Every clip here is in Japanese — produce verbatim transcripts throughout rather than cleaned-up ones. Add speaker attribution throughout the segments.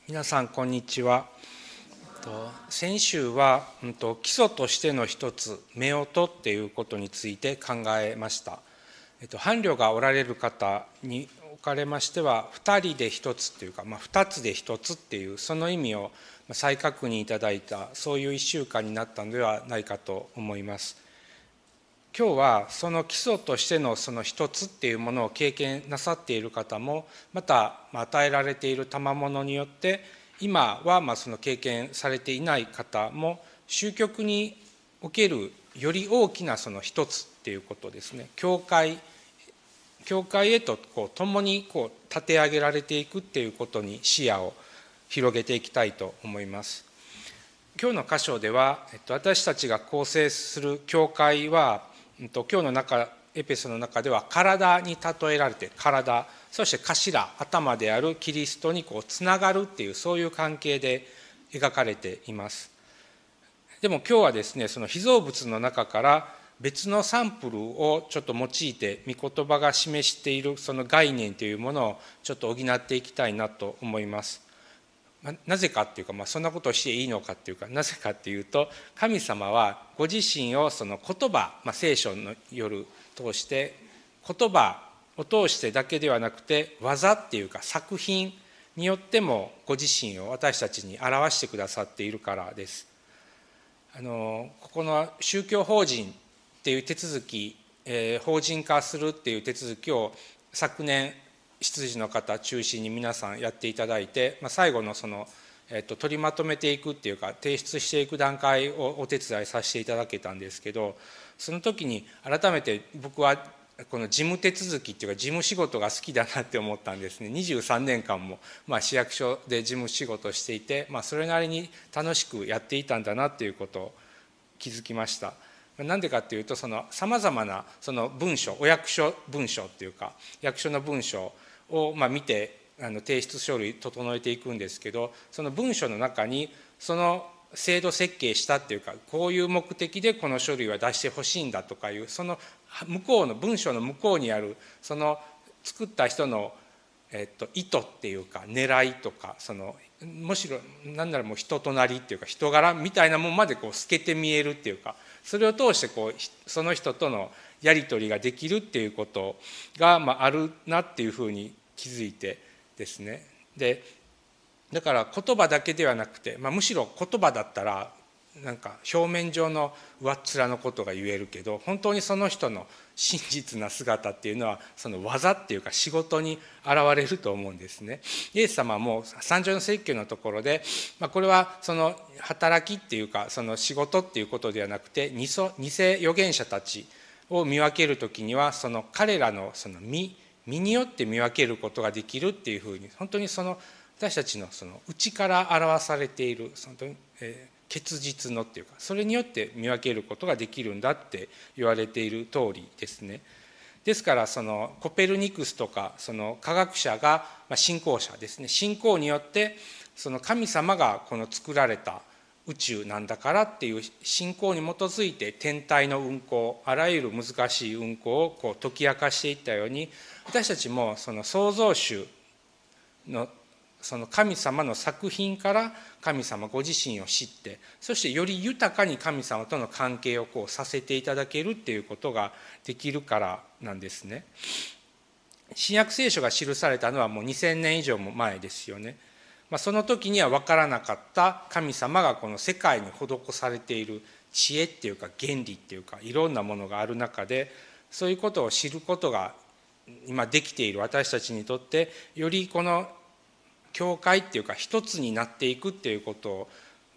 Speaker 1: 皆さんこんにちは。先週は基礎としての一つ、夫婦っていうことについて考えました。伴侶がおられる方におかれましては、二人で一つっていうか、まあ、二つで一つっていうその意味を再確認いただいた、そういう一週間になったのではないかと思います。今日はその基礎としてのその一つっていうものを経験なさっている方も、また与えられている賜物によって今はまあその経験されていない方も、終局におけるより大きなその一つっていうことですね。教会教会へとこう共にこう立て上げられていくっていうことに視野を広げていきたいと思います。今日の箇所では、えっと、私たちが構成する教会は、えっと、今日の中エペソの中では体に例えられて、体そして頭頭であるキリストにこうつながるっていう、そういう関係で描かれています。でも今日はですね、その被造物の中から別のサンプルをちょっと用いて、御言葉が示しているその概念というものをちょっと補っていきたいなと思います。なぜかっていうか、まあ、そんなことをしていいのかっていうか、なぜかっていうと、神様はご自身をその言葉、まあ、聖書の夜通して言葉を通してだけではなくて、技っていうか作品によってもご自身を私たちに表してくださっているからです。あのここの宗教法人っていう手続き、えー、法人化するっていう手続きを昨年執事の方中心に皆さんやっていただいて、まあ、最後のその、えっと、取りまとめていくっていうか提出していく段階をお手伝いさせていただけたんですけど、その時に改めて僕はこの事務手続きっていうか事務仕事が好きだなって思ったんですね。にじゅうさんねんかんも、まあ、市役所で事務仕事をしていて、まあ、それなりに楽しくやっていたんだなっていうことを気づきました。なんでかっていうと、そのさまざまなその文書、お役所文書っていうか役所の文書をまあ見てあの提出書類整えていくんですけど、その文書の中にその制度設計したっていうか、こういう目的でこの書類は出してほしいんだとかいう、その向こうの文書の向こうにあるその作った人の、えっと、意図っていうか狙いとか、そのむしろ何ならもう人となりっていうか人柄みたいなもんまでこう透けて見えるっていうか、それを通してこうその人とのやり取りができるっていうことが、まあ、あるなっていうふうに気づいてですね。でだから言葉だけではなくて、まあ、むしろ言葉だったらなんか表面上の上っ面のことが言えるけど、本当にその人の真実な姿っていうのはその技っていうか仕事に現れると思うんですね。イエス様も三条の説教のところで、まあ、これはその働きっていうかその仕事っていうことではなくて、偽預言者たちを見分けるときにはその彼らのその身身によって見分けることができるっていうふうに、本当にその私たちのその内から表されている本当に、えー結実のっていうか、それによって見分けることができるんだって言われている通りですね。ですからそのコペルニクスとかその科学者が、まあ、信仰者ですね、信仰によってその神様がこの作られた宇宙なんだからっていう信仰に基づいて天体の運行、あらゆる難しい運行をこう解き明かしていったように、私たちもその創造主のその神様の作品から神様ご自身を知って、そしてより豊かに神様との関係をこうさせていただけるっていうことができるからなんですね。新約聖書が記されたのはもうにせんねん以上も前ですよね。まあ、その時には分からなかった神様がこの世界に施されている知恵っていうか原理っていうかいろんなものがある中で、そういうことを知ることが今できている私たちにとって、よりこの教会っていうか一つになっていくっていうことを、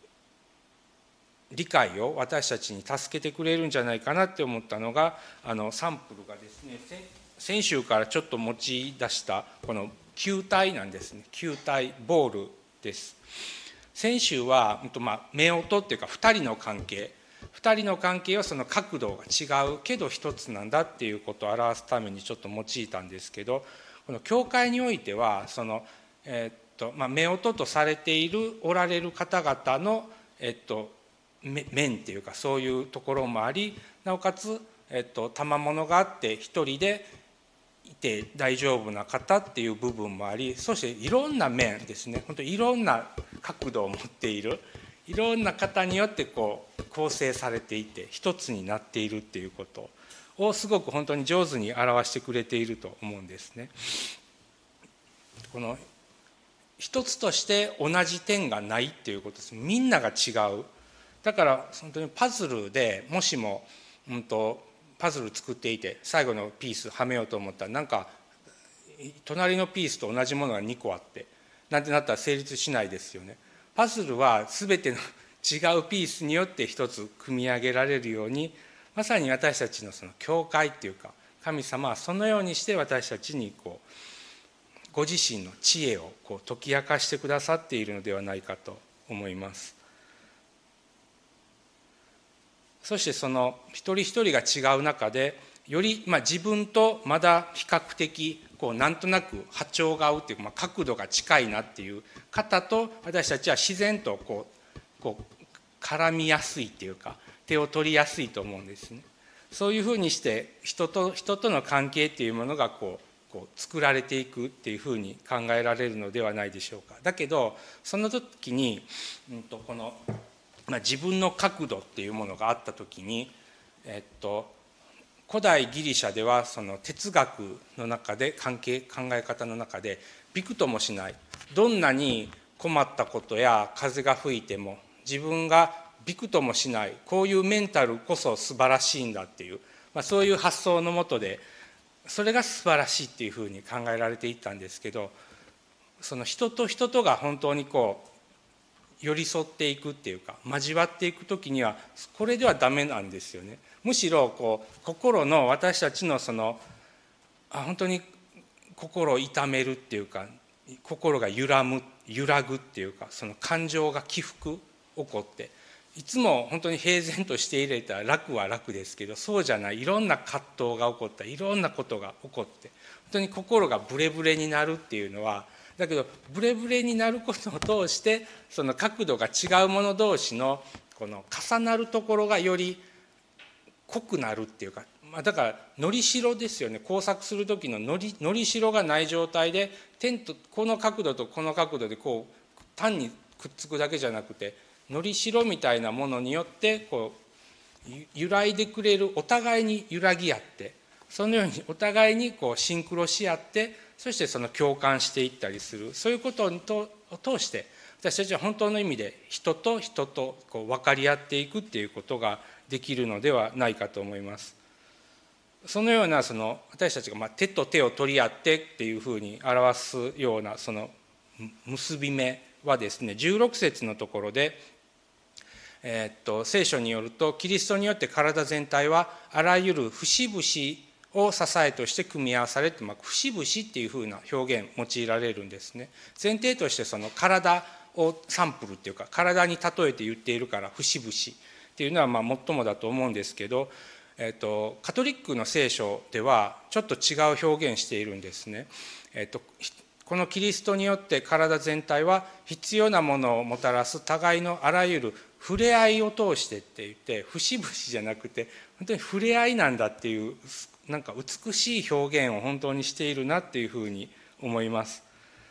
Speaker 1: 理解を私たちに助けてくれるんじゃないかなって思ったのが、あのサンプルがですね、先週からちょっと持ち出したこの球体なんですね。球体ボールです。先週は、まあ、夫婦っていうかふたりの関係ふたりの関係はその角度が違うけど一つなんだっていうことを表すためにちょっと用いたんですけど、この教会においてはその、えーまあ、夫婦とされているおられる方々の、えっと、面っていうかそういうところもあり、なおかつ、えっと、賜物があって一人でいて大丈夫な方っていう部分もあり、そしていろんな面ですね、本当にいろんな角度を持っている、いろんな方によってこう構成されていて一つになっているっていうことをすごく本当に上手に表してくれていると思うんですね。この一つとして同じ点がないっていうことです。みんなが違う。だから本当にパズルでもしも、うん、とパズル作っていて最後のピースはめようと思ったらなんか隣のピースと同じものがにこあってなんてなったら成立しないですよね。パズルは全ての違うピースによって一つ組み上げられるように、まさに私たちのその教会っていうか神様はそのようにして私たちにこうご自身の知恵をこう解き明かしてくださっているのではないかと思います。そしてその一人一人が違う中でよりまあ自分とまだ比較的こうなんとなく波長が合うっていうか、まあ、角度が近いなっていう方と私たちは自然とこうこう絡みやすいっていうか手を取りやすいと思うんですね。そういうふうにして人と人との関係っていうものがこうこう作られていくっていうふうに考えられるのではないでしょうか。だけどその時に、うん、とこの、まあ、自分の角度っていうものがあった時に、えっと、古代ギリシャではその哲学の中で関係考え方の中でびくともしない、どんなに困ったことや風が吹いても自分がびくともしない、こういうメンタルこそ素晴らしいんだっていう、まあ、そういう発想のもとでそれが素晴らしいっていうふうに考えられていったんですけど、その人と人とが本当にこう寄り添っていくっていうか交わっていく時にはこれではダメなんですよね。むしろこう心の私たちのそのあ本当に心を痛めるっていうか心が揺らむ揺らぐっていうかその感情が起伏起こっていつも本当に平然としていれたら楽は楽ですけど、そうじゃないいろんな葛藤が起こったいろんなことが起こって本当に心がブレブレになるっていうのは、だけどブレブレになることを通してその角度が違うもの同士のこの重なるところがより濃くなるっていうか、まあ、だからのりしろですよね。工作する時ののりのりしろがない状態で点とこの角度とこの角度でこう単にくっつくだけじゃなくてのりしろみたいなものによってこう揺らいでくれる、お互いに揺らぎ合ってそのようにお互いにこうシンクロし合ってそしてその共感していったりする、そういうことを通して私たちは本当の意味で人と人とこう分かり合っていくっていうことができるのではないかと思います。そのようなその私たちがまあ手と手を取り合ってっていうふうに表すようなその結び目はですね、じゅうろく節のところで、えー、っと聖書によるとキリストによって体全体はあらゆる節々を支えとして組み合わされて、まあ、節々っていうふうな表現用いられるんですね。前提としてその体をサンプルっていうか体に例えて言っているから節々っていうのはまあ最もだと思うんですけど、えー、とカトリックの聖書ではちょっと違う表現しているんですね。えー、とこのキリストによって体全体は必要なものをもたらす互いのあらゆる触れ合いを通してって言って節々じゃなくて本当に触れ合いなんだっていうなんか美しい表現を本当にしているなっていうふうに思います。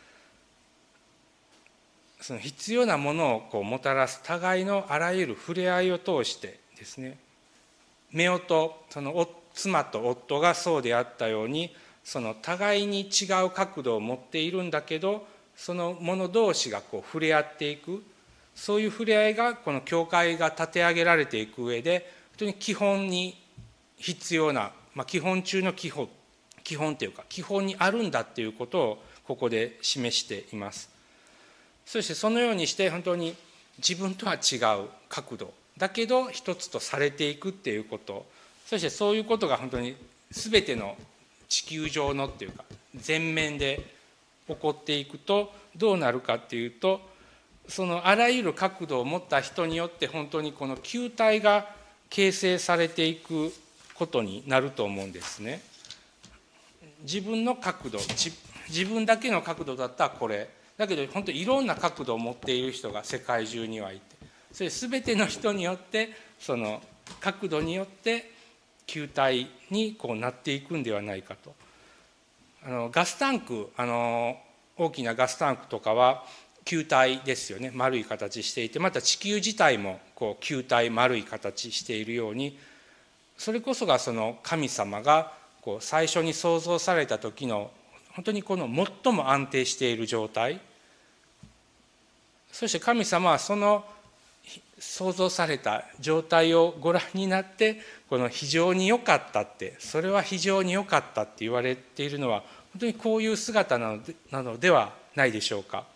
Speaker 1: その必要なものをこうもたらす互いのあらゆる触れ合いを通してですね、夫婦その妻と夫がそうであったようにその互いに違う角度を持っているんだけどその者同士がこう触れ合っていく、そういう触れ合いがこの教会が立て上げられていく上で本当に基本に必要な、まあ、基本中の基本基本というか基本にあるんだっていうことをここで示しています。そしてそのようにして本当に自分とは違う角度だけど一つとされていくっていうこと、そしてそういうことが本当に全ての地球上のっていうか全面で起こっていくとどうなるかっていうと、そのあらゆる角度を持った人によって本当にこの球体が形成されていくことになると思うんですね。自分の角度、自分だけの角度だったらこれだけど本当にいろんな角度を持っている人が世界中にはいて、それ全ての人によってその角度によって球体にこうなっていくんではないかと。 あのガスタンク、あの大きなガスタンクとかは球体ですよね。丸い形していて、また地球自体もこう球体丸い形しているように、それこそがその神様がこう最初に創造された時の本当にこの最も安定している状態、そして神様はその創造された状態をご覧になって、この非常に良かったって、それは非常に良かったって言われているのは本当にこういう姿なので、なのではないでしょうか。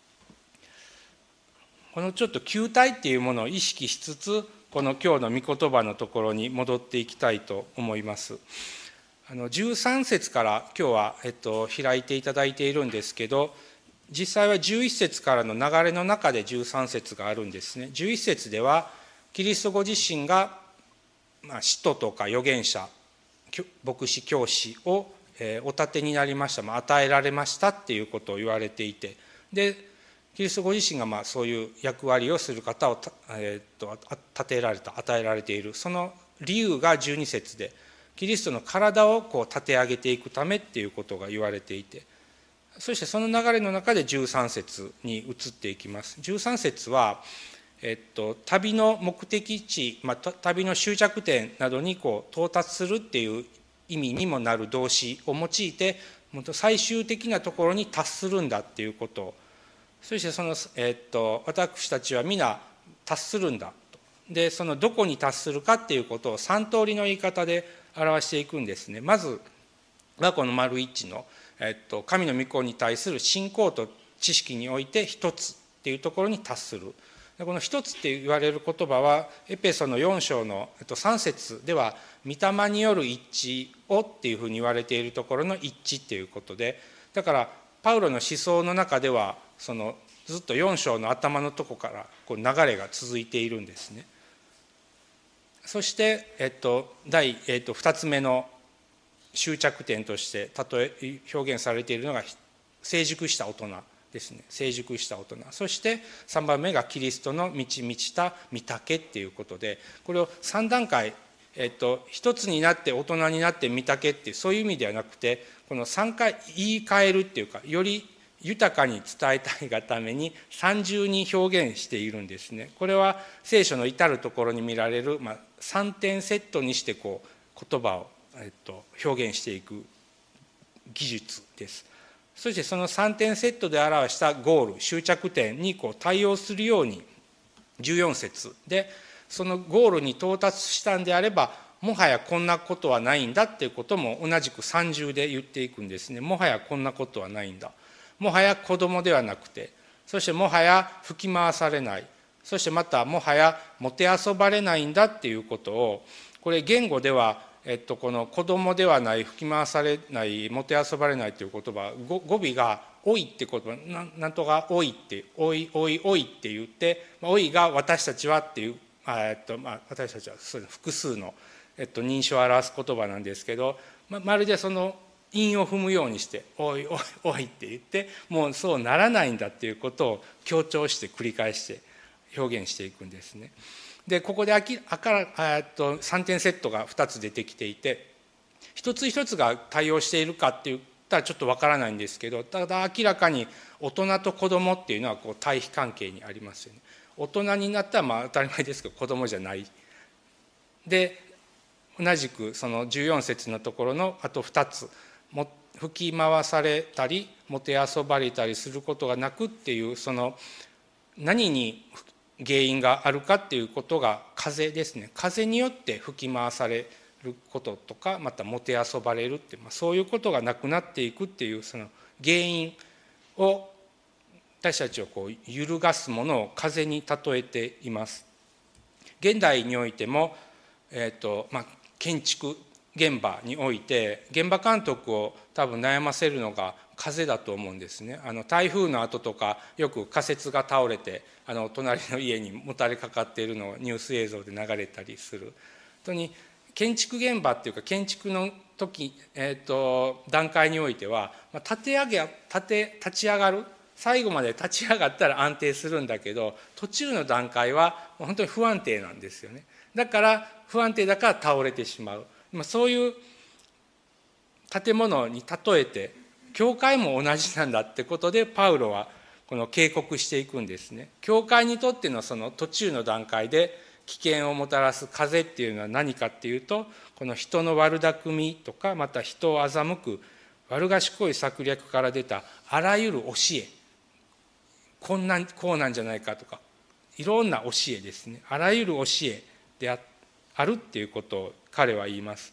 Speaker 1: このちょっと球体っていうものを意識しつつ、この今日の御言葉のところに戻っていきたいと思います。あのじゅうさん節から今日は、えっと、開いていただいているんですけど、実際はじゅういち節からの流れの中でじゅうさん節があるんですね。じゅういち節ではキリストご自身が、まあ、使徒とか預言者、牧師教師を、えー、お立てになりました、まあ、与えられましたっていうことを言われていて、でキリストご自身がまあそういう役割をする方を、えー、っと立てられた、与えられている、その理由がじゅうに節で、キリストの体をこう立て上げていくためっていうことが言われていて、そしてその流れの中でじゅうさん節に移っていきます。じゅうさん節は、えっと、旅の目的地、まあ、旅の終着点などにこう到達するっていう意味にもなる動詞を用いて、最終的なところに達するんだっていうことを、そしてその、えっと、私たちは皆達するんだと。で、そのどこに達するかっていうことをさん通りの言い方で表していくんですね。まずはこの丸一の、えっと、神の御子に対する信仰と知識において一つっていうところに達する。でこの一つって言われる言葉はエペソのよん章の、えっと、さん節では御霊による一致をっていうふうに言われているところの一致っていうことで、だからパウロの思想の中ではそのずっとよん章の頭のとこからこう流れが続いているんですね。そして、えっと第、えっと、ふたつめの終着点として例え表現されているのが成熟した大人ですね。成熟した大人。そしてさんばんめがキリストの満ち満ちた御岳っていうことで、これをさん段階、えっと、一つになって大人になって御岳っていうそういう意味ではなくて、このさん回言い換えるっていうか、より豊かに伝えたいがために三重に表現しているんですね。これは聖書の至るところに見られる、まあ、さんてんセットにしてこう言葉を、えっと、表現していく技術です。そしてそのさんてんセットで表したゴール、終着点にこう対応するようにじゅうよん節で、そのゴールに到達したんであればもはやこんなことはないんだっていうことも同じく三重で言っていくんですね。もはやこんなことはないんだ。もはや子供ではなくて、そしてもはや吹き回されない、そしてまたもはやもてあそばれないんだっていうことを、これ言語では、えっと、この子供ではない、吹き回されない、もてあそばれないという言葉、語尾がおいって言葉、ななんとかおいって、おいおいおいって言って、おいが私たちはっていう、えっとまあ、私たちは複数の、えっと、認証を表す言葉なんですけど、ままるでその韻を踏むようにして「おいおいおい」って言って、もうそうならないんだっていうことを強調して繰り返して表現していくんですね。でここであきあからとさんてんセットがふたつ出てきていて、一つ一つが対応しているかって言ったらちょっとわからないんですけど、ただ明らかに大人と子供っていうのはこう対比関係にありますよね。大人になったらまあ当たり前ですけど子供じゃない。で同じくそのじゅうよん節のところのあとふたつ、も吹き回されたりもてあそばれたりすることがなくっていう、その何に原因があるかっていうことが風ですね。風によって吹き回されることとか、またもてあそばれるって、まあ、そういうことがなくなっていくっていうその原因を、私たちをこう揺るがすものを風に例えています。現代においても、えーとまあ、建築現場において現場監督を多分悩ませるのが風だと思うんですね。あの台風の後とかよく仮設が倒れてあの隣の家にもたれかかっているのをニュース映像で流れたりする。本当に建築現場っていうか建築の時、えー、と段階においては立て上げ立て立ち上がる、最後まで立ち上がったら安定するんだけど、途中の段階は本当に不安定なんですよね。だから不安定だから倒れてしまう。そういう建物に例えて、教会も同じなんだってことでパウロはこの警告していくんですね。教会にとってのその途中の段階で危険をもたらす風っていうのは何かっていうと、この人の悪巧みとか、また人を欺く悪賢い策略から出たあらゆる教え、こんなんこうなんじゃないかとか、いろんな教えですね、あらゆる教えであるっていうことを彼は言います。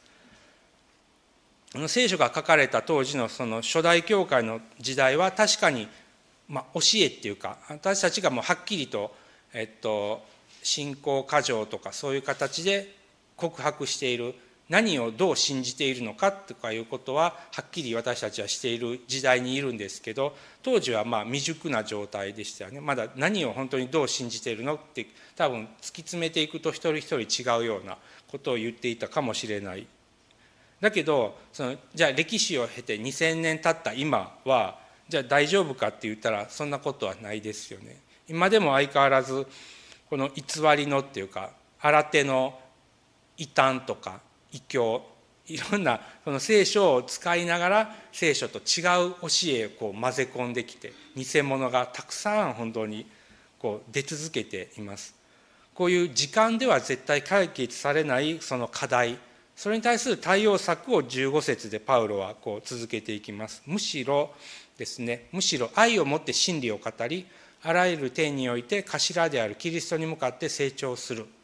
Speaker 1: 聖書が書かれた当時のその初代教会の時代は確かに、まあ、教えっていうか、私たちがもうはっきりと、えっと、信仰過剰とかそういう形で告白している、何をどう信じているのかとかいうことははっきり私たちはしている時代にいるんですけど、当時はまあ未熟な状態でしたよね。まだ何を本当にどう信じているのって多分突き詰めていくと一人一人違うようなことを言っていたかもしれない。だけどそのじゃあ歴史を経てにせんねん経った今はじゃあ大丈夫かって言ったらそんなことはないですよね。今でも相変わらずこの偽りのっていうか新手の異端とか異教、いろんなこの聖書を使いながら聖書と違う教えをこう混ぜ込んできて、偽物がたくさん本当にこう出続けています。こういう時間では絶対解決されないその課題、それに対する対応策をじゅうご節でパウロはこう続けていきます。むしろですね、むしろ愛をもって真理を語り、あらゆる点において頭であるキリストに向かって成長する。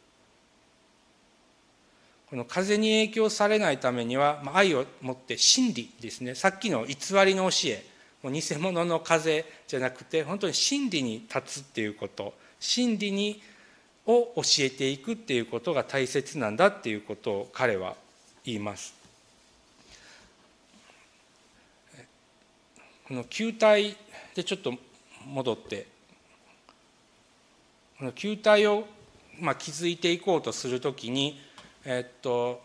Speaker 1: この風に影響されないためには、愛をもって真理ですね、さっきの偽りの教え、もう偽物の風じゃなくて本当に真理に立つっていうこと、真理にを教えていくっていうことが大切なんだっていうことを彼は言います。この球体でちょっと戻って、この球体をまあ築いていこうとするときに、えっと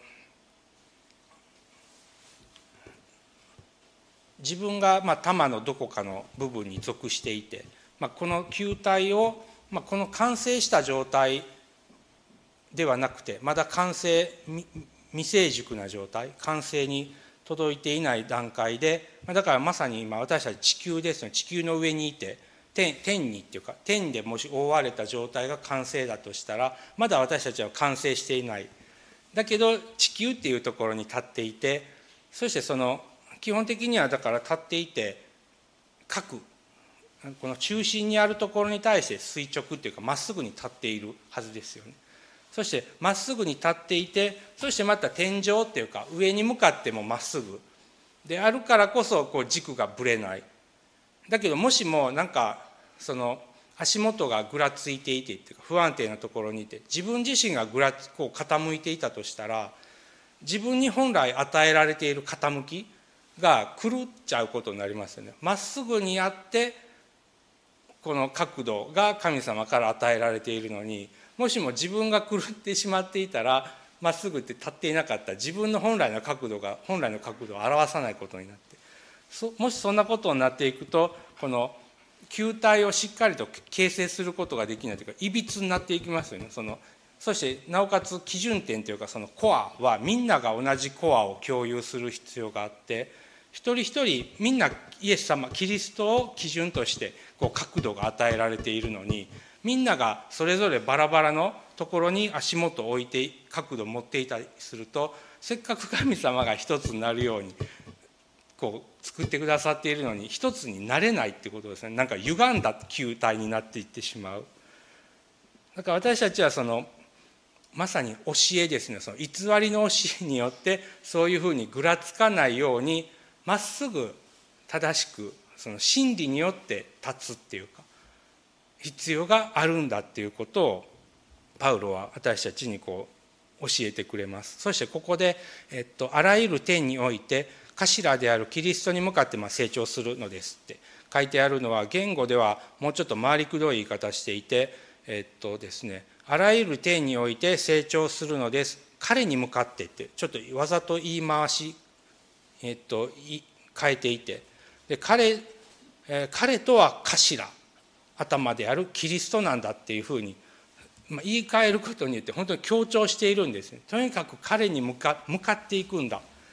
Speaker 1: 自分がまあ玉のどこかの部分に属していて、まあ、この球体をまあ、この完成した状態ではなくて、まだ完成未成熟な状態、完成に届いていない段階で、だからまさに今私たち地球ですね、地球の上にいて天, 天にっていうか天でもし覆われた状態が完成だとしたら、まだ私たちは完成していない。だけど地球っていうところに立っていて、そしてその基本的にはだから立っていて、核この中心にあるところに対して垂直っていうかまっすぐに立っているはずですよね。そしてまっすぐに立っていて、そしてまた天井っていうか上に向かってもまっすぐであるからこそこう軸がぶれない。だけどもしもなんかその足元がぐらついていてっていうか不安定なところにいて、自分自身がぐらつこう傾いていたとしたら、自分に本来与えられている傾きが狂っちゃうことになりますよね。まっすぐにあってこの角度が神様から与えられているのに、もしも自分が狂ってしまっていたら、まっすぐって立っていなかった自分の本来の角度が本来の角度を表さないことになって、そもしそんなことになっていくと、この球体をしっかりと形成することができないというか、いびつになっていきますよね。そのそしてなおかつ基準点というか、そのコアはみんなが同じコアを共有する必要があって、一人一人みんなイエス様キリストを基準としてこう角度が与えられているのに、みんながそれぞれバラバラのところに足元を置いて角度を持っていたりすると、せっかく神様が一つになるようにこう作ってくださっているのに一つになれないってことですね。なんか歪んだ球体になっていってしまう。だから私たちはそのまさに教えですね、その偽りの教えによってそういうふうにぐらつかないようにまっすぐ正しくその真理によって立つっていうか必要があるんだっていうことをパウロは私たちにこう教えてくれます。そしてここで、えっと、あらゆる点において頭であるキリストに向かってまあ成長するのですって書いてあるのは、言語ではもうちょっと回りくどい言い方していて、えっとですね、あらゆる点において成長するのです、彼に向かってってちょっとわざと言い回し、えっと、変えていて、で 彼, えー、彼とは頭頭であるキリストなんだっていうふうに、まあ、言い換えることによって本当に強調しているんですね。とにかく彼に向か向かっていくんだ、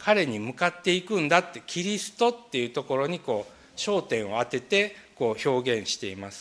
Speaker 1: 彼に向かっていくんだって、キリストっていうところにこう焦点を当ててこう表現しています。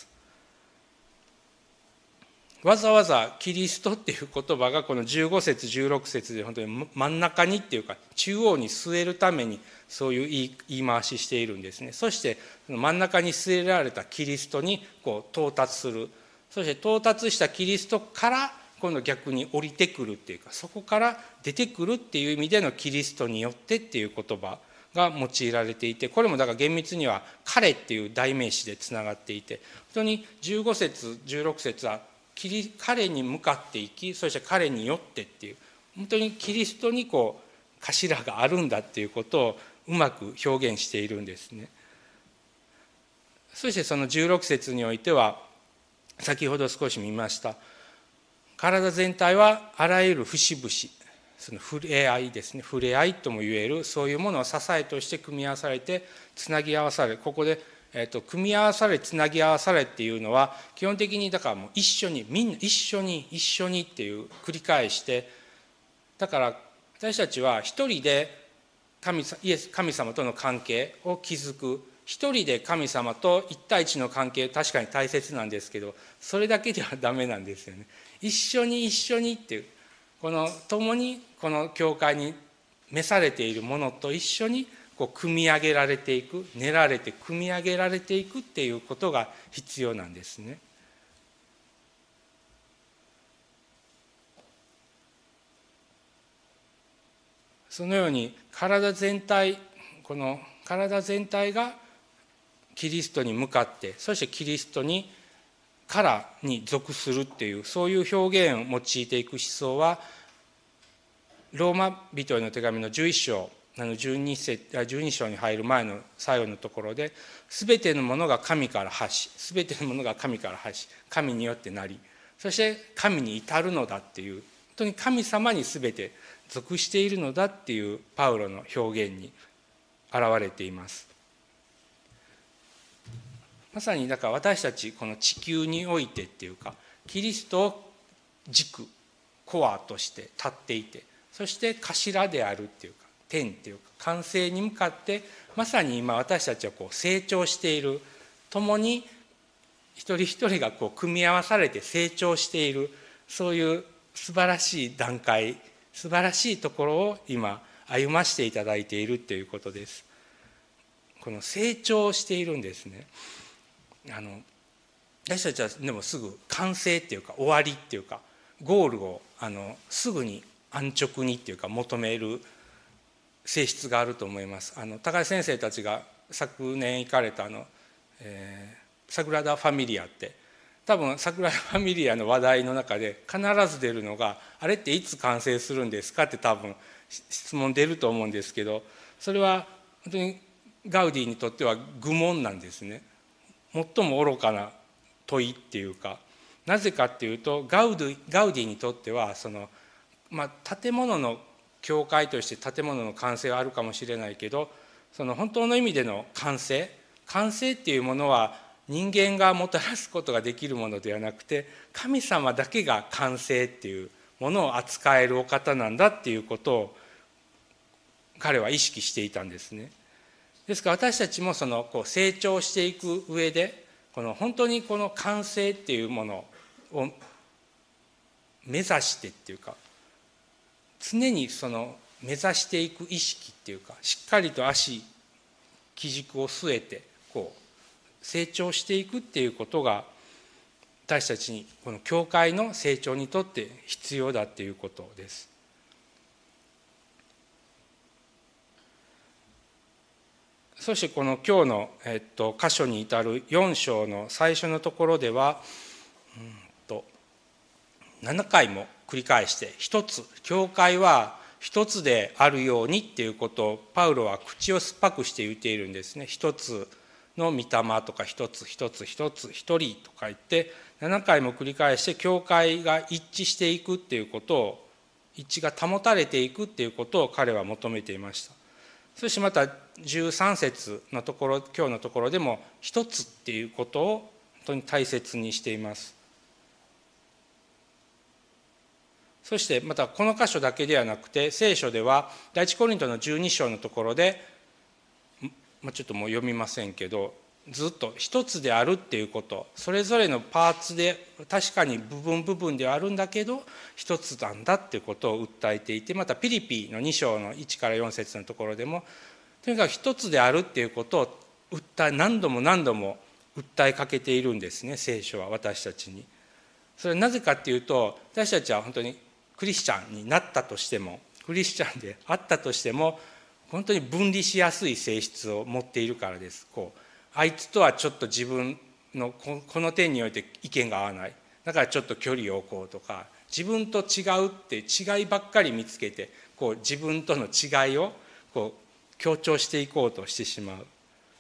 Speaker 1: わざわざキリストっていう言葉がこのじゅうご節じゅうろく節で本当に真ん中にっていうか中央に据えるためにそういう言い、言い回ししているんですね。そして真ん中に据えられたキリストにこう到達する。そして到達したキリストから今度逆に降りてくるっていうか、そこから出てくるっていう意味でのキリストによってっていう言葉が用いられていて、これもだから厳密には彼っていう代名詞でつながっていて、本当にじゅうご節じゅうろく節は彼に向かっていき、そして彼によってっていう、本当にキリストにこう頭があるんだっていうことをうまく表現しているんですね。そしてそのじゅうろく節においては先ほど少し見ました体全体はあらゆる節々、その触れ合いですね、触れ合いとも言えるそういうものを支えとして組み合わされてつなぎ合わされ、ここでえー、と組み合わされつなぎ合わされっていうのは基本的にだからもう一緒にみんな一緒に一緒にっていう繰り返して、だから私たちは一人で 神, イエス神様との関係を築く、一人で神様と一対一の関係確かに大切なんですけど、それだけではダメなんですよね。一緒に一緒にっていう、この共にこの教会に召されているものと一緒にこう組み上げられていく、練られて組み上げられていくっていうことが必要なんですね。そのように体全体、この体全体がキリストに向かって、そしてキリストにからに属するっていう、そういう表現を用いていく思想はローマ人への手紙のじゅういっ章あのじゅうに節じゅうに章に入る前の最後のところで、全てのものが神から発し、全てのものが神から発し、神によってなり、そして神に至るのだっていう、本当に神様に全て属しているのだっていうパウロの表現に現れています。まさにだから私たちこの地球においてっていうか、キリストを軸コアとして立っていて、そして頭であるっていうか天っていうか完成に向かってまさに今私たちはこう成長している、共に一人一人がこう組み合わされて成長している、そういう素晴らしい段階、素晴らしいところを今歩ましていただいているということです。この成長しているんですね。あの私たちはでもすぐ完成っていうか終わりっていうかゴールをあのすぐに安直にっていうか求める性質があると思います。あの高橋先生たちが昨年行かれたあの、えー、サグラダ・ファミリアって、多分サグラダ・ファミリアの話題の中で必ず出るのが、あれっていつ完成するんですかって多分質問出ると思うんですけど、それは本当にガウディにとっては愚問なんですね。最も愚かな問いっていうか、なぜかっていうとガウディ、ガウディにとってはその、まあ、建物の教会として建物の完成はあるかもしれないけど、その本当の意味での完成完成っていうものは人間がもたらすことができるものではなくて、神様だけが完成っていうものを扱えるお方なんだっていうことを彼は意識していたんですね。ですから私たちもそのこう成長していく上で、この本当にこの完成っていうものを目指してっていうか、常にその目指していく意識っていうか、しっかりと足基軸を据えてこう成長していくっていうことが私たちにこの教会の成長にとって必要だっていうことです。そしてこの今日の、えっと、箇所に至るよん章の最初のところでは、うんとななかいも繰り返して一つ、教会は一つであるようにっていうことをパウロは口を酸っぱくして言っているんですね。一つの御霊とか一つ一つ一つ一人とか言ってななかいも繰り返して教会が一致していくっていうことを、一致が保たれていくっていうことを彼は求めていました。そしてまたじゅうさん節のところ、今日のところでも一つっていうことを本当に大切にしています。 そしてまたこの箇所だけではなくて、聖書では第一コリントのじゅうに章のところで、まあ、ちょっともう読みませんけど、ずっと一つであるっていうこと、それぞれのパーツで確かに部分部分ではあるんだけど一つなんだっていうことを訴えていて、またピリピのに章のいちからよん節のところでも、とにかく一つであるっていうことを訴え何度も何度も訴えかけているんですね、聖書は私たちに。それはなぜかっていうと、私たちは本当にクリスチャンになったとしても、クリスチャンであったとしても本当に分離しやすい性質を持っているからです。こうあいつとはちょっと自分のこの点において意見が合わない、だからちょっと距離を置こうとか、自分と違うって違いばっかり見つけて、こう自分との違いをこう強調していこうとしてしまう。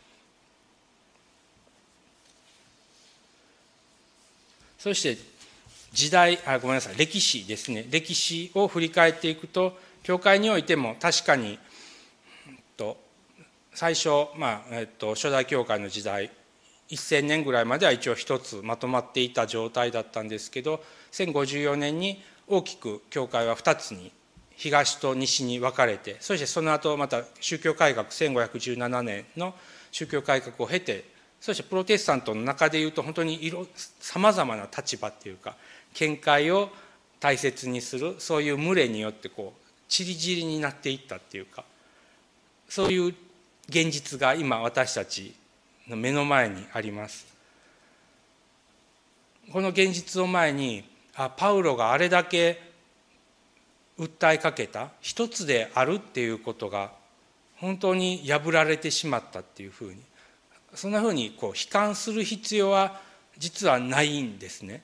Speaker 1: そして時代あごめんなさい歴史ですね、歴史を振り返っていくと、教会においても確かにと最初、まあえっと、初代教会の時代せんねんぐらいまでは一応一つまとまっていた状態だったんですけど、せんごじゅうよねんに大きく教会はふたつに、東と西に分かれて、そしてその後また宗教改革せんごひゃくじゅうななねんの宗教改革を経て、そしてプロテスタントの中でいうと本当にさまざまな立場っていうか見解を大切にする、そういう群れによってこう散り散りになっていったっていうか、そういう現実が今私たちの目の前にあります。この現実を前に、あパウロがあれだけ訴えかけた一つであるっていうことが本当に破られてしまったっていうふうに、そんなふうにこう悲観する必要は実はないんですね。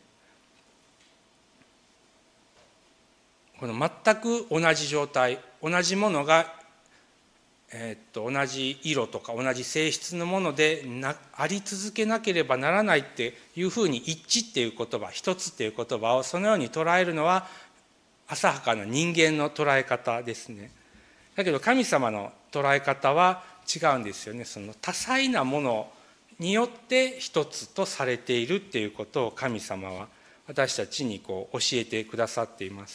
Speaker 1: この全く同じ状態、同じものがえっと同じ色とか同じ性質のものでなあり続けなければならないっていうふうに、一致っていう言葉、一つっていう言葉をそのように捉えるのは浅はかな人間の捉え方ですね。だけど神様の捉え方は違うんですよね。その多彩なものによって一つとされているっていうことを神様は私たちにこう教えてくださっています。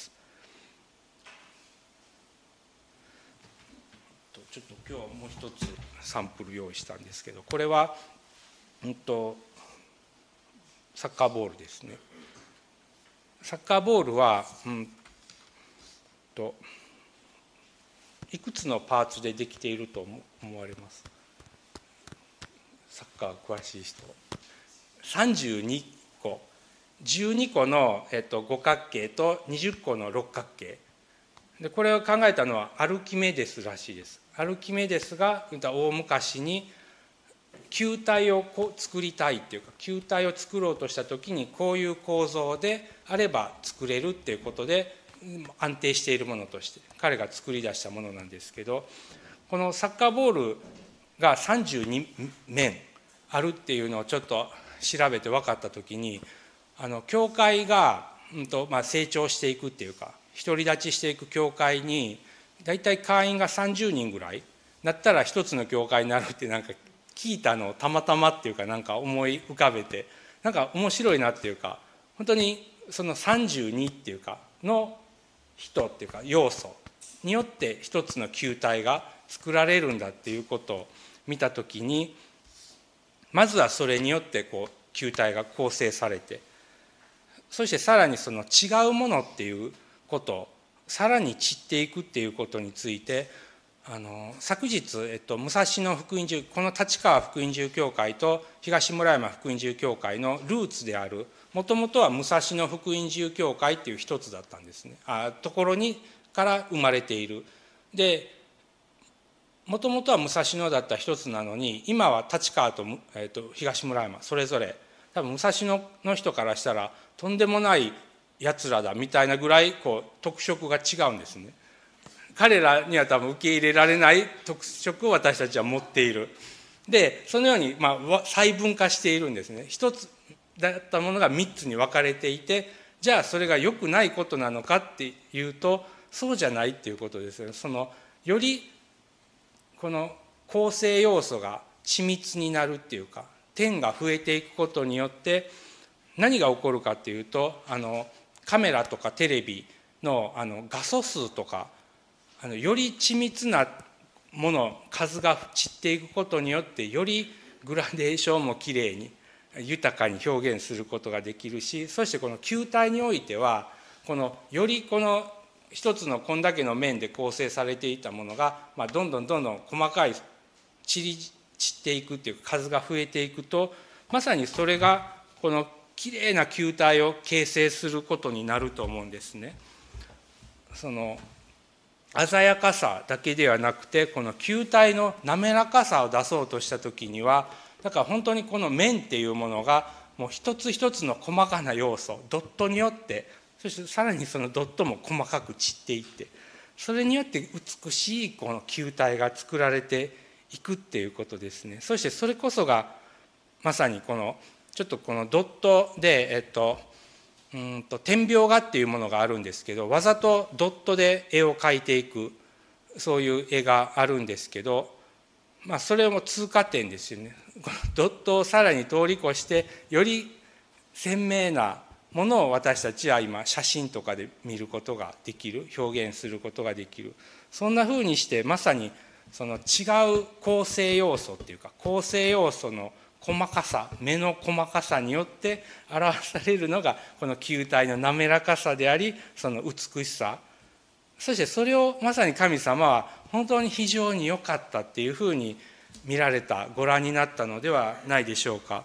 Speaker 1: ちょっと今日はもう一つサンプル用意したんですけど、これは、うんと、サッカーボールですね。サッカーボールは、うんと、いくつのパーツでできていると思われます？サッカー詳しい人。さんじゅうにこ、じゅうにこの、えっと、五角形とにじゅっこの六角形で、これを考えたのはアルキメデスらしいです。アルキメデスが大昔に球体をこう作りたいっていうか、球体を作ろうとした時にこういう構造であれば作れるっていうことで安定しているものとして彼が作り出したものなんですけど、このサッカーボールがさんじゅうにめんあるっていうのをちょっと調べて分かった時に、あの教会が、うんとまあ、成長していくっていうか独り立ちしていく教会にだいたい会員がさんじゅうにんぐらいなったら一つの教会になるって、なんか聞いたのをたまたまっていうかなんか思い浮かべて、なんか面白いなっていうか、本当にそのさんじゅうにっていうかの人っていうか要素によって一つの球体が作られるんだっていうことを見たときに、まずはそれによってこう球体が構成されて、そしてさらにその違うものっていうことをさらに散っていくっていうことについて、あの昨日、えっと、武蔵野福音住この立川福音住教会と東村山福音住教会のルーツである、もともとは武蔵野福音住教会っていう一つだったんですね。あところにから生まれている。でもともとは武蔵野だった一つなのに、今は立川と、えっと、東村山それぞれ多分武蔵野の人からしたらとんでもないやつらだみたいなぐらいこう特色が違うんですね。彼らには多分受け入れられない特色を私たちは持っている。でそのように、まあ、細分化しているんですね。一つだったものが三つに分かれていて、じゃあそれが良くないことなのかっていうとそうじゃないっていうことですよね。そのよりこの構成要素が緻密になるっていうか、点が増えていくことによって何が起こるかっていうと、あのカメラとかテレビのあの画素数とかあのより緻密なもの数が散っていくことによってよりグラデーションもきれいに豊かに表現することができるし、そしてこの球体においてはこのよりこの一つのこんだけの面で構成されていたものが、まあ、どんどんどんどん細かい散り散っていくっていうか数が増えていくと、まさにそれがこのきれいな球体を形成することになると思うんですね。その鮮やかさだけではなくてこの球体の滑らかさを出そうとした時にはだから本当にこの面っていうものがもう一つ一つの細かな要素ドットによってそしてさらにそのドットも細かく散っていってそれによって美しいこの球体が作られていくっていうことですね。そしてそれこそがまさにこのちょっとこのドットでえっとうんと点描画っていうものがあるんですけどわざとドットで絵を描いていくそういう絵があるんですけど、まあ、それも通過点ですよね。このドットをさらに通り越してより鮮明なものを私たちは今写真とかで見ることができる表現することができるそんなふうにしてまさにその違う構成要素っていうか構成要素の細かさ目の細かさによって表されるのがこの球体の滑らかさでありその美しさそしてそれをまさに神様は本当に非常に良かったっていうふうに見られたご覧になったのではないでしょうか。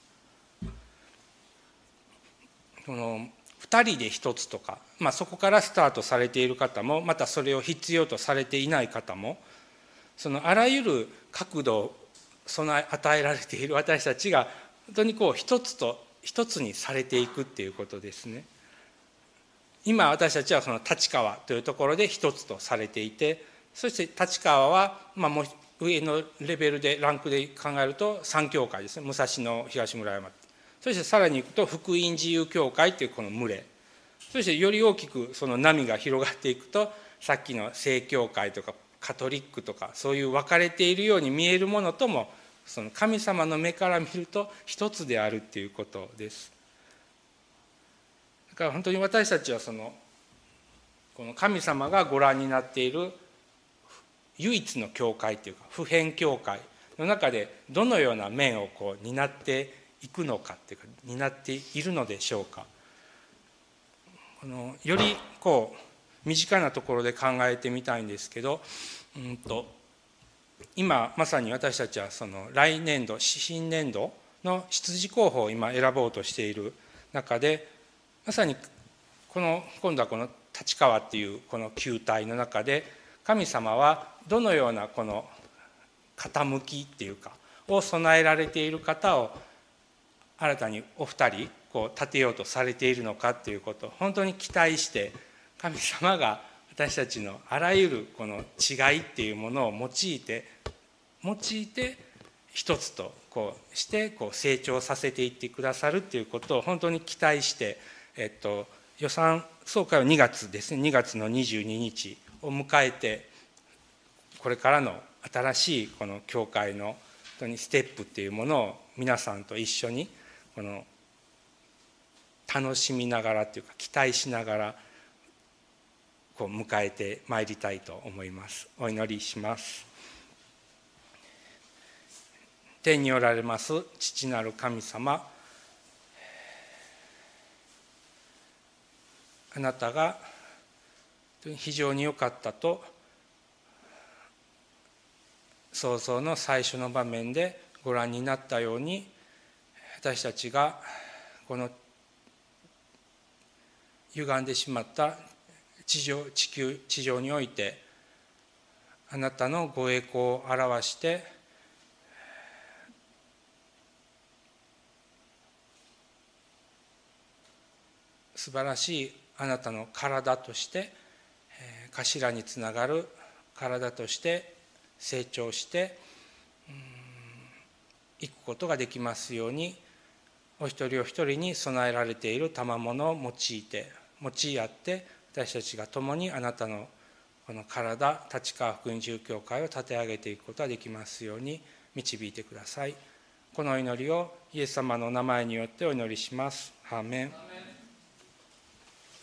Speaker 1: このふたりで一つとか、まあ、そこからスタートされている方もまたそれを必要とされていない方もそのあらゆる角度を備え与えられている私たちが本当にこう一つと一つにされていくっていうことですね。今私たちはその立川というところで一つとされていてそして立川はまあもう上のレベルでランクで考えると三教会ですね武蔵野東村山そしてさらにいくと福音自由教会というこの群れそしてより大きくその波が広がっていくとさっきの正教会とかカトリックとかそういう分かれているように見えるものともその神様の目から見ると一つであるっていうことです。だから本当に私たちはそのこの神様がご覧になっている唯一の教会というか普遍教会の中でどのような面をこう担っていくのかっていうか担っているのでしょうか。このよりこう身近なところで考えてみたいんですけど、うんと今まさに私たちはその来年度新年度の出自候補を今選ぼうとしている中でまさにこの今度はこの立川っていうこの球体の中で神様はどのようなこの傾きっていうかを備えられている方を新たにお二人こう立てようとされているのかっていうことを本当に期待して神様が私たちのあらゆるこの違いっていうものを用いて用いて一つとこうしてこう成長させていってくださるっていうことを本当に期待して、えっと、予算総会はにがつですねにがつのにじゅうににちを迎えてこれからの新しいこの教会の本当にステップっていうものを皆さんと一緒にこの楽しみながらというか期待しながらこう迎えてまいりたいと思います。お祈りします。天におられます父なる神様、あなたが非常に良かったと創造の最初の場面でご覧になったように私たちがこの歪んでしまった地上、地球、地上においてあなたのご栄光を表して素晴らしいあなたの体として頭につながる体として成長していくことができますようにお一人お一人に備えられている賜物を用いて用い合って私たちが共にあなたのこの体立川福音自由教会を立て上げていくことができますように導いてください。この祈りをイエス様のお名前によってお祈りします。アーメン。